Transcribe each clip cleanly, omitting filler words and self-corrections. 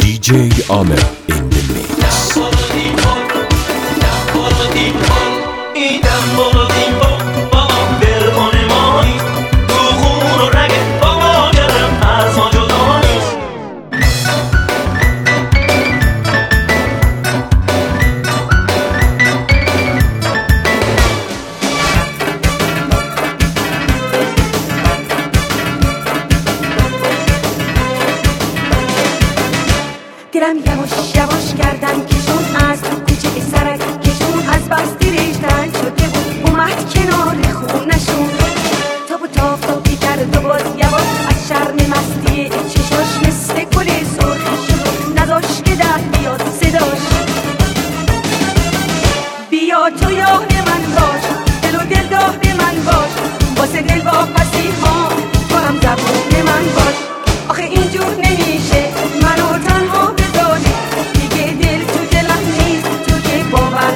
DJ Amer in the mix. دلم یواش یواش کردن کشون از کوچه سرک کشون از بس دیریشتن شده بود اومد کنار خونشون تاب و تافتابی کرد و باز یواش از شرم مستی چشاش مثل گل سرخی شد نذاش که در بیاد صداش بیا تو یار من باش دل و دلدار من باش واسه دل واپسی ها تو هم زبون من باش آخه اینجور نمیشه منو تنها بذاری دیگه دل تو دلم نیست تو که باور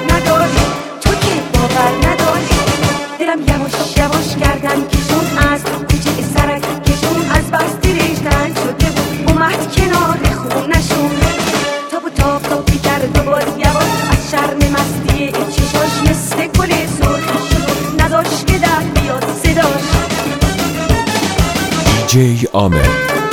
نداری دلم یواش یواش کردن کشون از کوچه سرک کشون از بس دیریشتن شده بود اومد کنار خونشون تاب و تافتابی کرد و باز یواش از شرم مستی چشاش مثل گل سرخی شد نذاش که در بیاد صداش DJ Amer.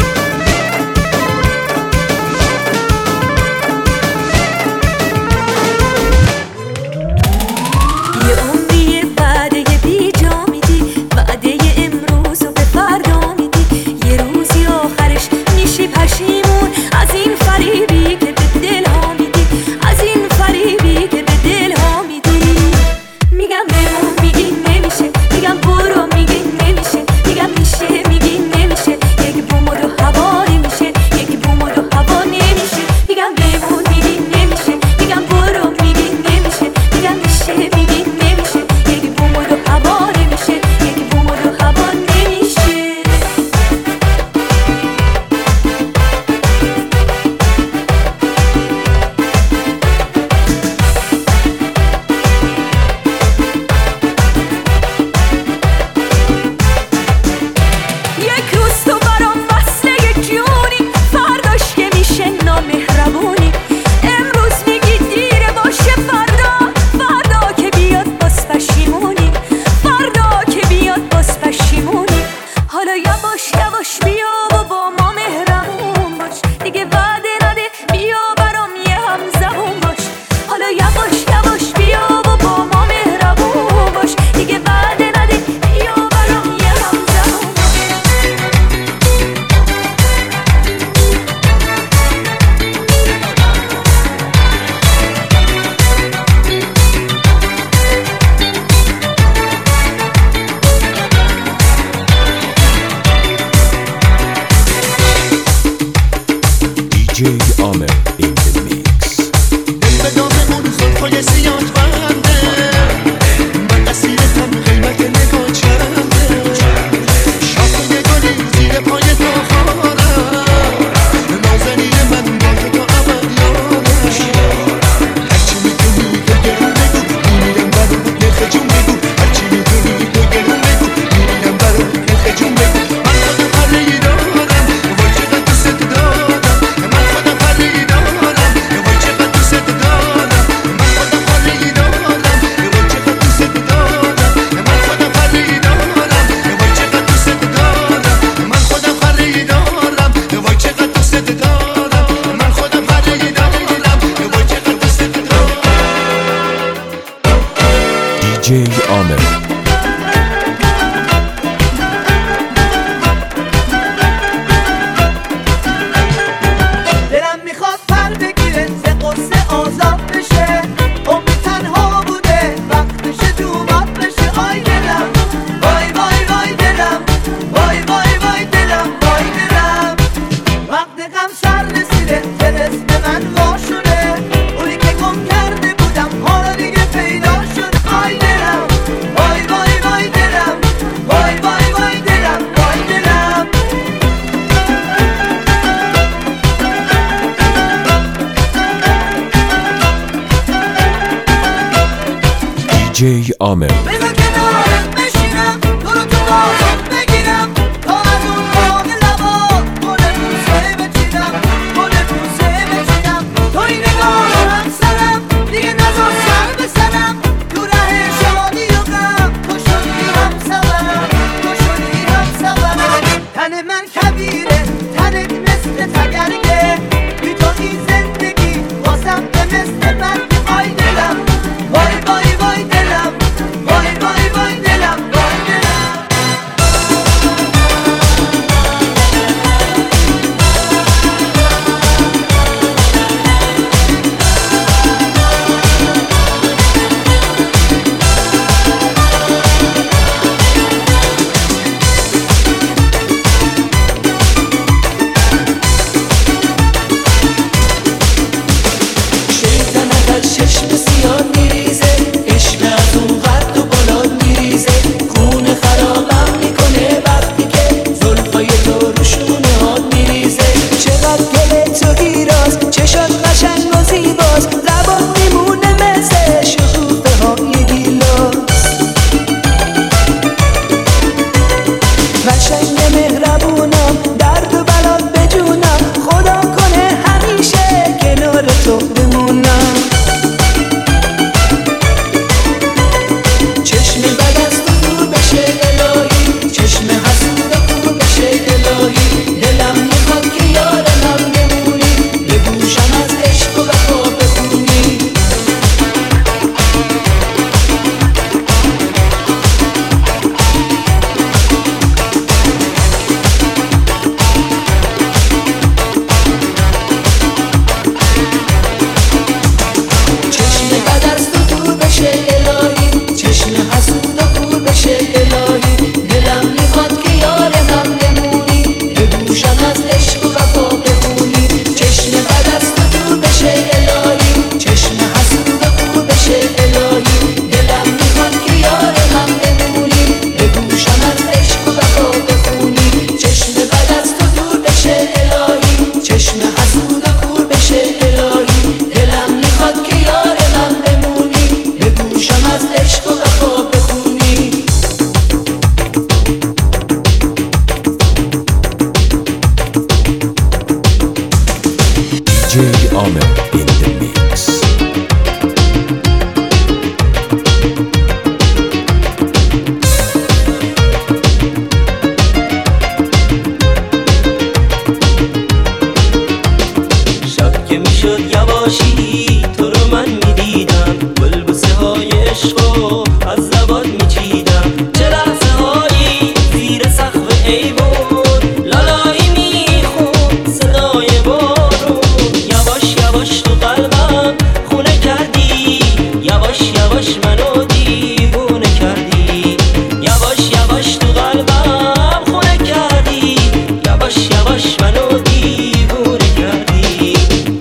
DJ Amer in the mix. دل به دام اون زلفای سیاه بنده من اسیرتم قیمت نگاه چنده شاخه گلی زیر پای تو خارم نازنین من با تو تا ابد یارم هرچی میتونی تو گرون بگو میمیرم برو نرخ جون بگو هرچی میتونی تو گرون بگو میمیرم برو نرخ جون بگو من خودم پرهی دارم وای چقدر دوست دارم DJ Amer. دلم میخواد پر بگیره ز قصه آزاد بشه عمری تنها بوده وقتشه تو باد بشه آی دلم وای وای وای دلم وای وای وای دلم وای دلم وقت غم سر رسیده طلسم من وا شده اونی که گم کرده بودم حالا دیگه پیدا شد آی دلم وای وای وای دلم وای وای وای دلم وای دلم DJ Amer. بذار کنارت بشینم تو رو تو بازم بگیرم تا از اون باغ لبا گل بوسه بچینم گل بوسه Amer in the mix. شب که میشد یواشی تو رو من میدیدم، بلبوسه های عشقو از زبان میچیدم. چه لحظه هایی زیر سقف ایوون لالایی میخون صدای بارون. یواش یواش تو قلبم خونه کردی، یواش یواش منو دیوونه کردی. یواش یواش تو قلبم خونه کردی، یواش یواش منو دیوونه کردی.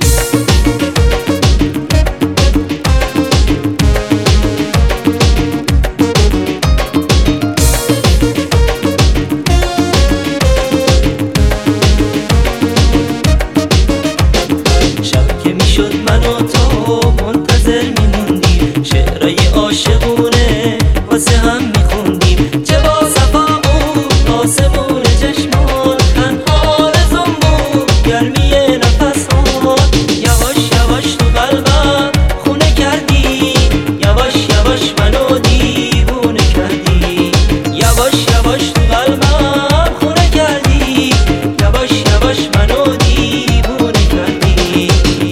شب که میشد من و تو منتظر میموندیم، شعرهای عاشقونه واسه هم میخوندیم. چه با صفا بود آسمون چشمان، تنها آرزوم بود گرمی نفس ها. یواش یواش تو قلبم خونه کردی، یواش یواش منو دیوونه کردی. یواش یواش تو قلبم خونه کردی، یواش یواش منو دیوونه کردی.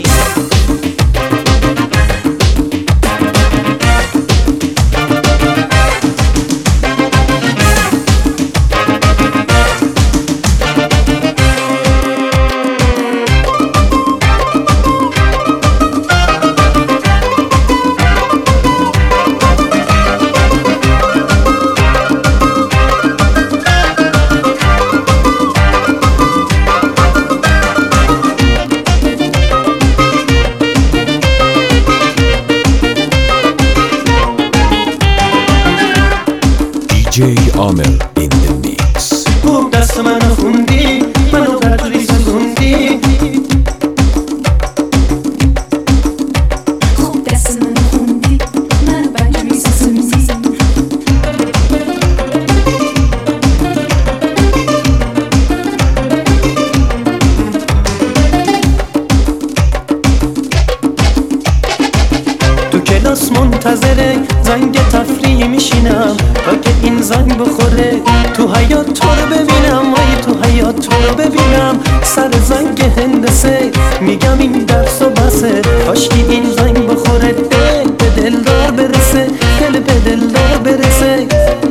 DJ Amer in the mix. خوب دست منو خوندی، منو بدری سوزوندی. خوب دست منو خوندی، منو بدجوری سوزوندی. تو کلاس منتظره زنگ تفریح میشینم تا که این زنگ بخوره. تو حیات تو رو ببینم، وای تو حیات تو رو ببینم. سر زنگ هندسه میگم این درس و بسه، کاشکی این زنگ بخوره. دل به دلدار برسه، دل به دلدار برسه.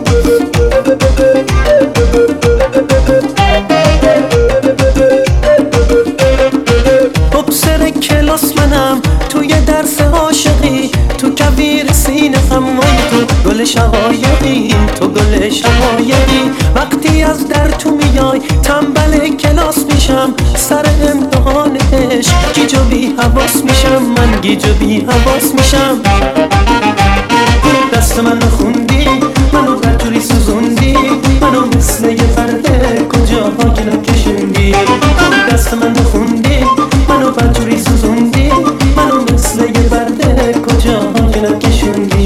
سر کلاس منم توی درس عاشقی، تو کویر سینه هم، وای تو گل شقایقی، تو گل شقایقی. وقتی از در تو میای تنبل کلاس میشم، سر امتحان عشق گیج و بی حواس میشم، من گیج و بی حواس میشم. دست منو خوندی، منو بدجوری سوزوندی. منو مثل یه فرده کجاها گلو کشوندی. دست منو خوندی، منو بدجوری سوزوندی. منو مثل یه فرده کجاها گلو کشوندی.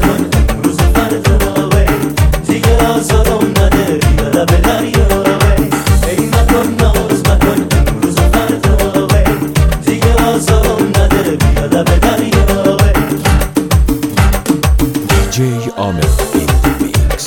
مکن امروز و فردا دیگه آزارم نده بیا لب دریا ای مکن ناز مکن امروز و فردا دیگه آزارم نده بیا لب دریا DJ Amir in the mix.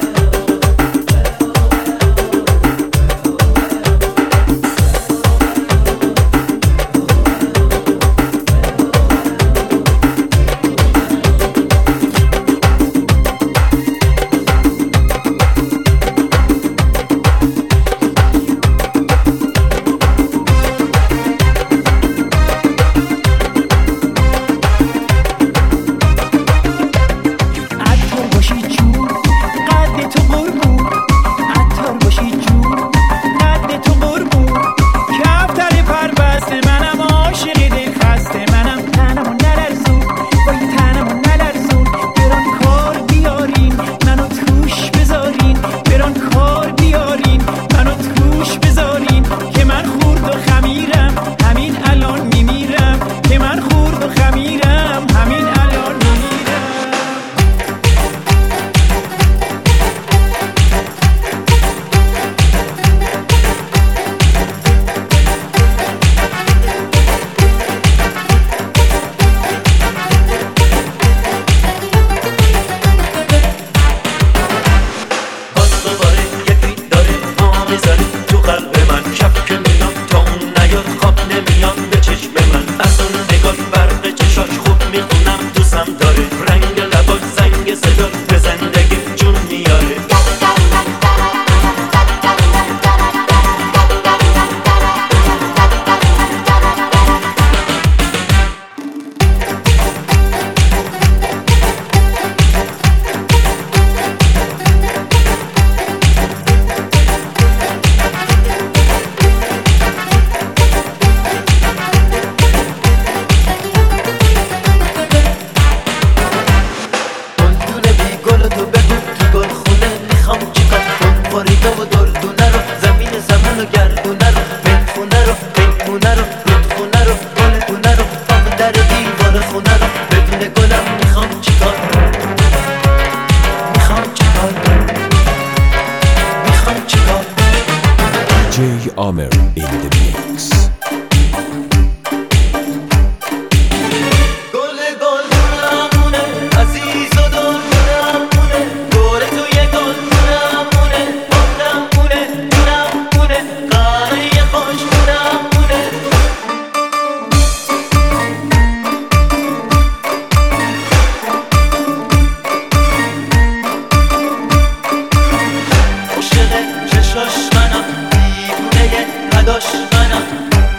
DJ Amir in the mix. چشاش منم دیوونه نداش منم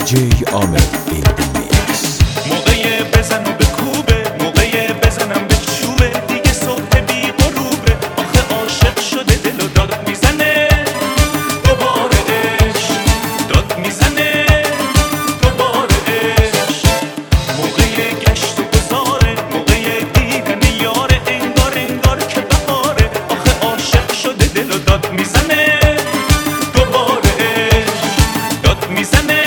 DJ Amer in the mix. موقع بزن و بکوبه، موقع بزنم به چوبه، دیگه صبح بی غروبه، آخه عاشق شده دل و داد میزنه، دوباره عشق داد میزنه، دوباره عشق. موقع گشت و گذاره، موقع دیدن یاره، انگار انگار که بهاره، آخه عاشق شده دل و داد میزنه، دوباره عشق داد میزنه.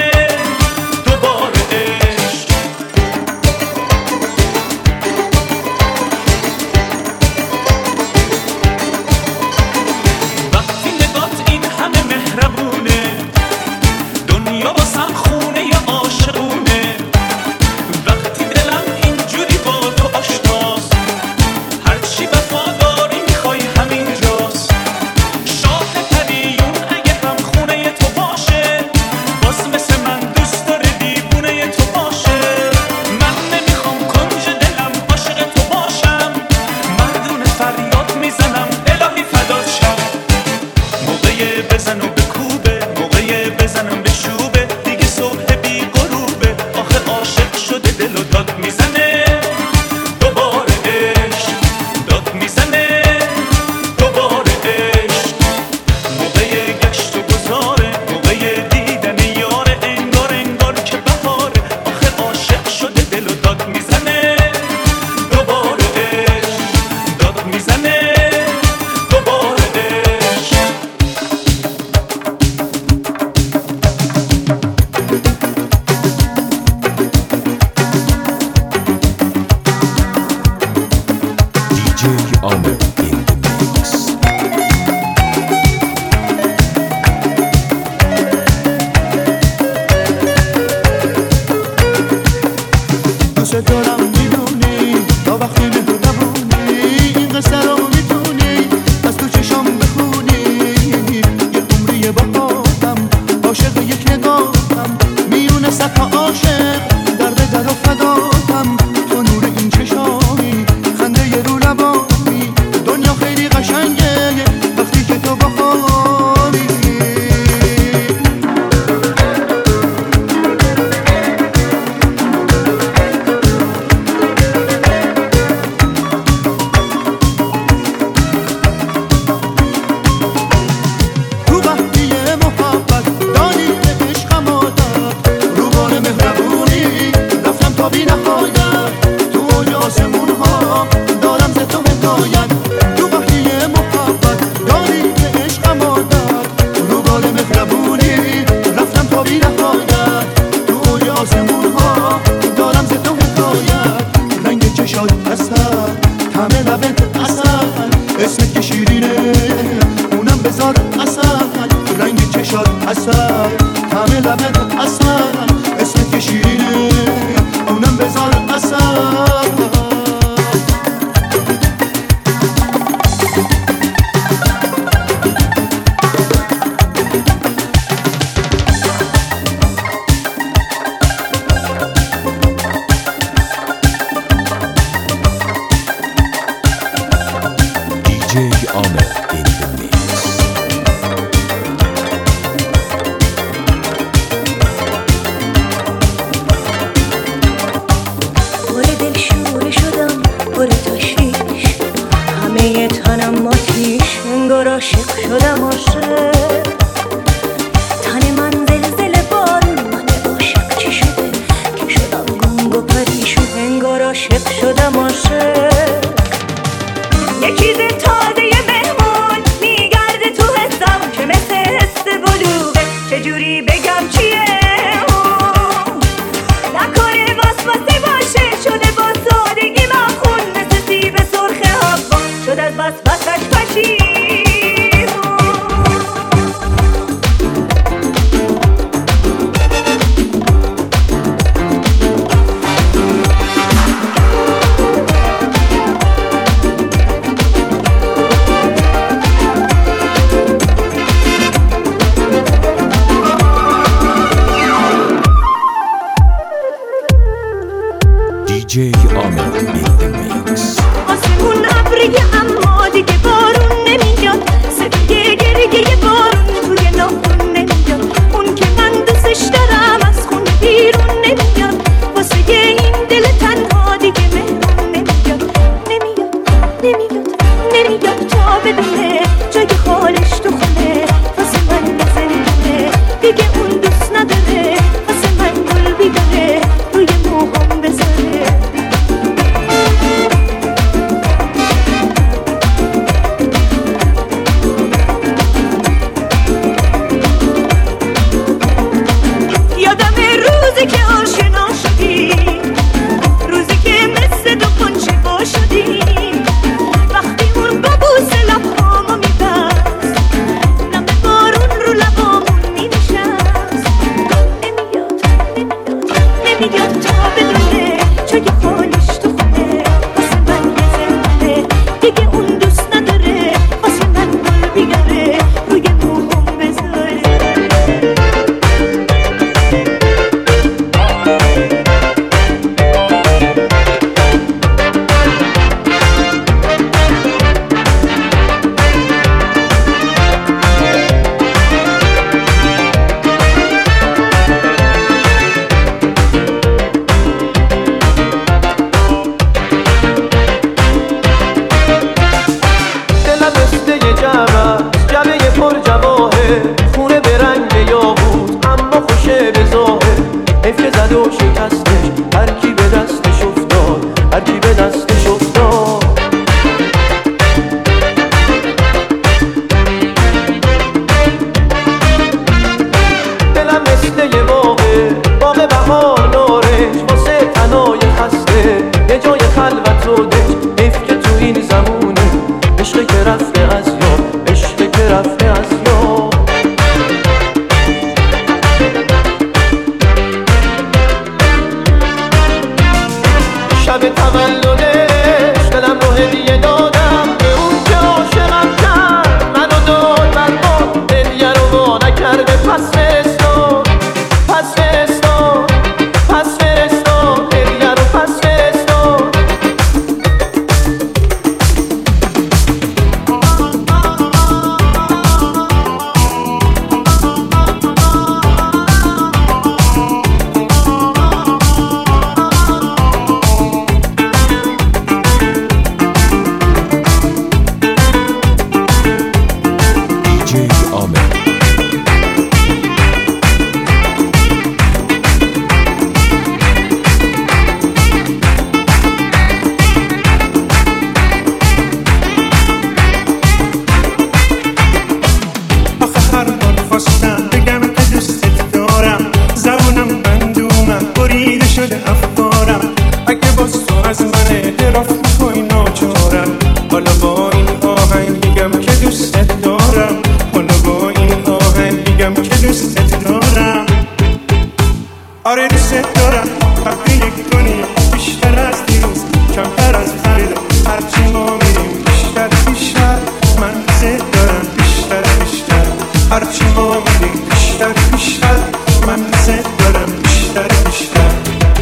DJ Amer in the mix. آسمون ابریه اما دیگه بارون نمیاد، صدای گریه بارون توی ناخون نمیاد. اون که من دوستش دارم از خونه روزی که آشنا شدیم، روزی که مثل دو کنچه وا شدیم، وقتی اون با بوس لبهامو میبست، نم بارون رو لبامون مینشست. نمیاد تا بدونه جای خالش تو خونه، واسه من یه زنده دیگه اون دوست نداره، واسه من گل بیاره روی موهام بذاره. دلم مثل یه جعبه پر جواهر، خونه به رنگ یاقوت اما خوشه به ظاهر. حیف که زد و شکستش، هر کی به دستش افتاد، هر کی به دستش افتاد. دلم مثل یه باغ بهار نارنج، واسه تنای خسته یه جای خلوت و دنج. حیف که تو این زمونه عشق که رفته از یاد، عشق که رفته از یاد. شب تولدش دلم رو هدیه دادم به اون که عاشقم کرد، منو داد برباد، دلیه رو وا نکرده. پس فرستاد، پس فرستاد، پس فرستاد، هدیه رو پس فرستاد. DJ Ahmet. آخه هر بار خواستم بگم که دوستت دارم، زبونم بندومم بریده شده افکارم. اگه باز تو از من اعتراف میکنی ناچارم، حالا با این آهنگ میگم که دوستت دارم، حالا با این آهنگ میگم که دوستت دارم. آره دوستت دارم، وقتی یک کنی بیشتر از دیروز، کمتر از خریده، هرچی ما میریم بیشتر بیشتر. من دوستت دارم بیشتر بیشتر، هرچی ما میریم بیشتر بیشتر. من دوستت دارم بیشتر بیشتر.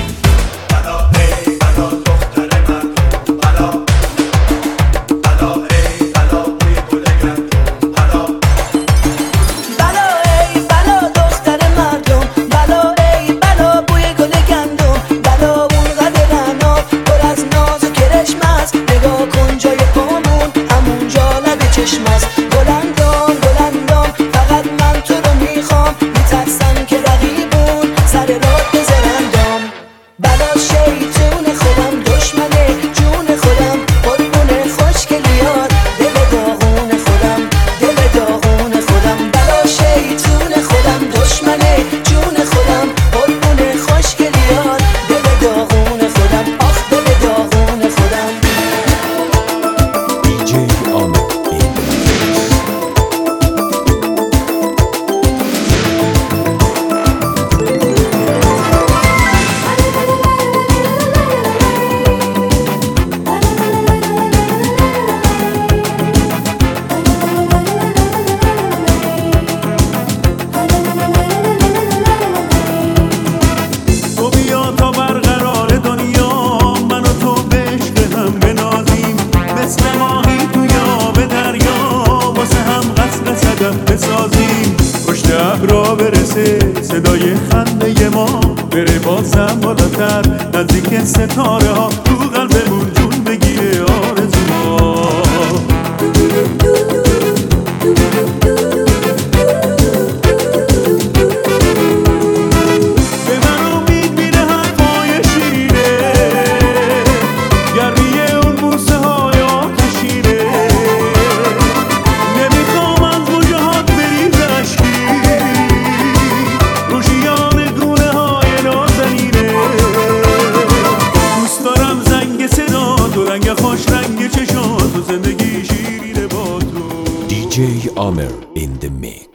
بلا ای بلا دختر مردم، بلا ای بلا بوی گل گندم، بلا اون قد رعنا پر از ناز و کرشم است. نگاه کن جای پامون همونجا لب چشم است. گلندام گلندام فقط من تو رو میخوام، میترسم که رقیبون سر راه بذارندام. بلا شیطون خودم دشمنه جون خودم، قربون خوشگلیات دل داغون خودم، دل داغون خودم. بلا شیطون خودم دشمنه جون خودم، قربون خوشگلیات دل داغون خودم، آخ دل داغون خودم. DJ Ahmet in the mix. تو بیا تا برقرار دنیا، من و تو به عشق هم بنازیم، مثل ماهی تو یاب دریا، واسه هم قصر صدف بسازیم. پشت ابرا برسه صدای خنده ما، بره بازم بالاتر نزدیک ستاره ها، تو قلبمون جون بگیره آرزوها. به من امید میده حرفای شیرینه، گرمی اون بوسه های آتشینه. نمیخوام از وجهات بریز اشکی، روشیان گونه های نازنین. Amer in the mix.